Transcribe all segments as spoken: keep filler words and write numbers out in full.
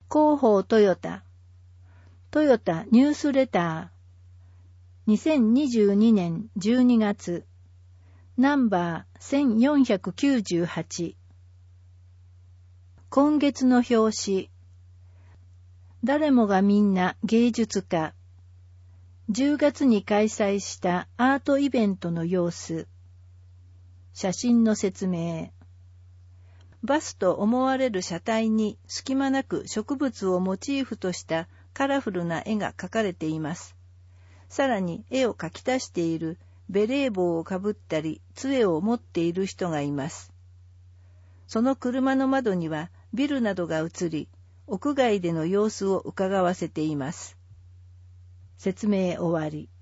広報トヨタ、トヨタニュースレター、にせんにじゅうにねんじゅうにがつ、ナンバーせんよんひゃくきゅうじゅうはち。今月の表紙、誰もがみんな芸術家。じゅうがつに開催したアートイベントの様子。写真の説明。バスと思われる車体に隙間なく植物をモチーフとしたカラフルな絵が描かれています。さらに絵を描き足しているベレー帽をかぶったり杖を持っている人がいます。その車の窓にはビルなどが映り、屋外での様子を伺わせています。説明終わり。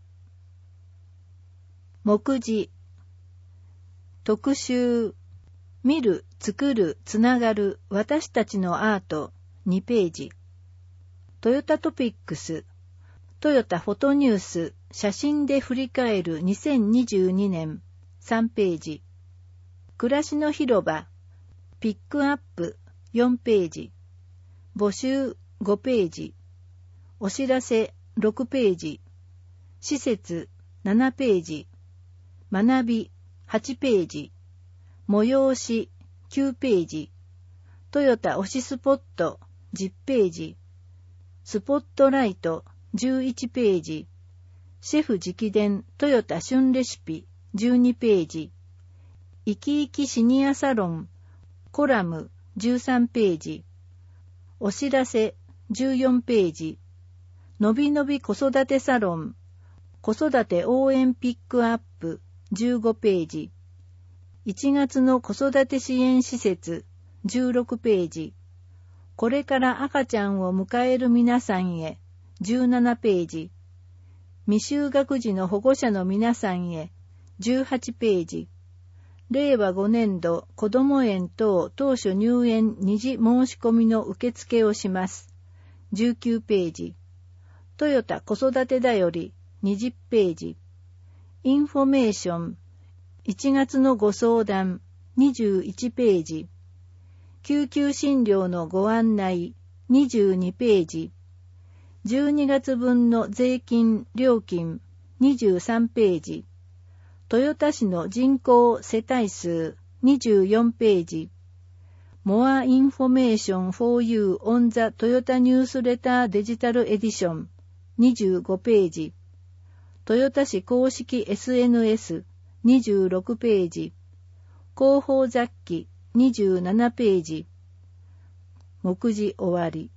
目次。特集。見る、作る、つながる、私たちのアート、にページ。トヨタトピックス。トヨタフォトニュース、写真で振り返るにせんにじゅうにねん、さんページ。暮らしの広場、ピックアップ、よんページ。募集、ごページ。お知らせ、ろくページ。施設、ななページ。学び、はちページ。催し、きゅうページ。トヨタ推しスポット、じゅっページ。スポットライト、じゅういちページ。シェフ直伝トヨタ旬レシピ、じゅうにページ。生き生きシニアサロン、コラム、じゅうさんページ。お知らせ、じゅうよんページ。のびのび子育てサロン、子育て応援ピックアップ、じゅうごページ。いちがつの子育て支援施設、じゅうろくページ。これから赤ちゃんを迎える皆さんへ、じゅうななページ。未就学児の保護者の皆さんへ、じゅうはちページ。れいわごねんど子ども園等当初入園二次申し込みの受付をします。じゅうきゅうページ。トヨタ子育てだよりにじゅっページ。インフォメーション。いちがつのご相談にじゅういちページ。救急診療のご案内にじゅうにページ。じゅうにがつ分の税金料金にじゅうさんページ。豊田市の人口世帯数にじゅうよんページ。More information for you on the Toyota Newsletter Digital Edition にじゅうごページ。豊田市公式 エスエヌエスにじゅうろくページ。広報雑記にじゅうななページ。目次終わり。